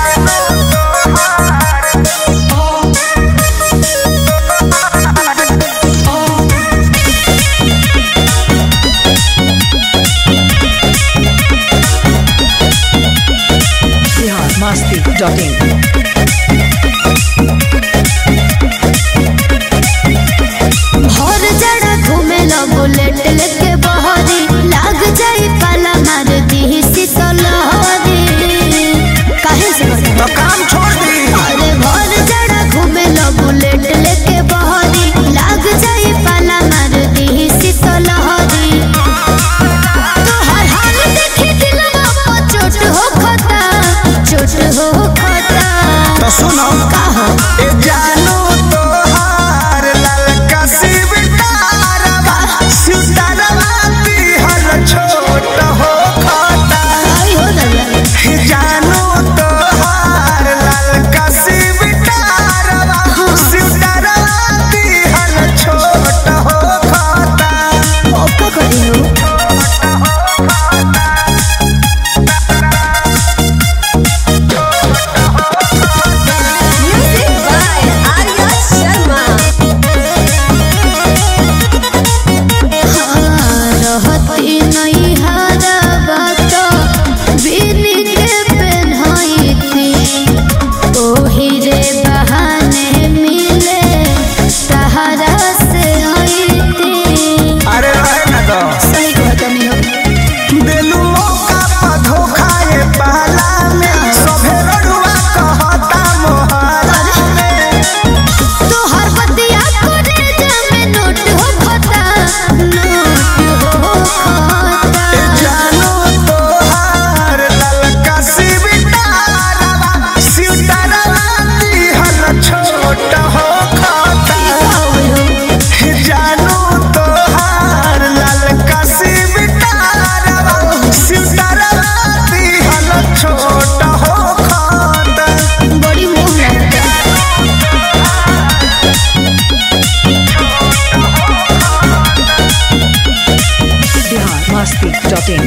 masti.in भोर जड़ा घूमे लो बुलेट लेके बहरी लाग जाई पाला मार दी सिसलहरी काहे से तो काम छोड़ दी। अरे भोर जड़ा घूमे लो बुलेट लेके बहरी लाग जाई पाला मार दी सिसलहरी तो हर हाल देखे दिलवा को चोट हो खता तो सुनो कहो ए जानो तो हार ललका सिवतारवा सिवतारवा ती हर छोट हो खाता। आई हो दरिया ए जानो तो हार ललका सिवतारवा सिवतारवा ती हर छोट हो खाता। ओप्पा करी हो Music by Arya Sharma. रहती नहीं हरवा तो बिनी के पहनाई थी ओही रे बहाने मिले सहारा से आई थी। अरे रहे ना तो सही कहता नहीं हो देलू मौका पर धोखा ये पहला में सभे रड़ुआ कहता मोहरा में। तो हर बतिया करे जमे नोट हो खता ए जानो तो हार ललका सिवतारवा सिवतारवा ती हल छोट हो खाता। ए जानो तो हार ललका सिवतारवा सिवतारवा ती हल छोट हो खाता। बड़ी मुंह लगता masti.in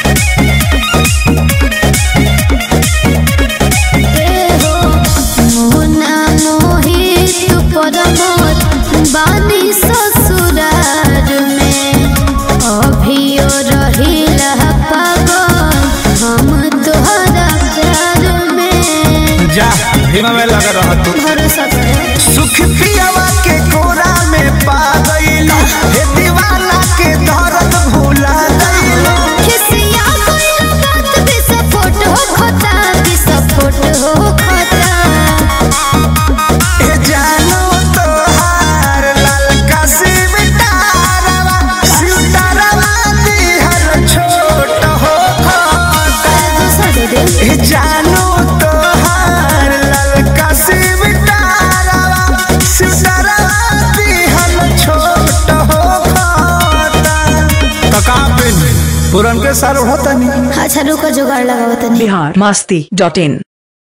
हो मोना मोहित परमोद बानी ससुरार में अभियो रहिला पागल हम तोहरा प्यार में जा भीमा में लगा रहा तू भरोसा करे सुख पियावा के कोरा में पा गईलू हे दीवाना के दर्द भुला गईलू। खिसिया कोई बात भी सपोर्ट हो खता भी सपोर्ट हो खता ए जानो तो हार ललका सिवतारवा सिवतारवा ती हर छोट हो खाता। दूसरा दे दे ए जानो तो हार ललका सिवतारवा सिवतारवा ती हर छोट हो खाता। तो कहाँ पे पुरन के सार उड़ता नहीं। अच्छा रुको जुगाड़ लगाओ तनी masti.in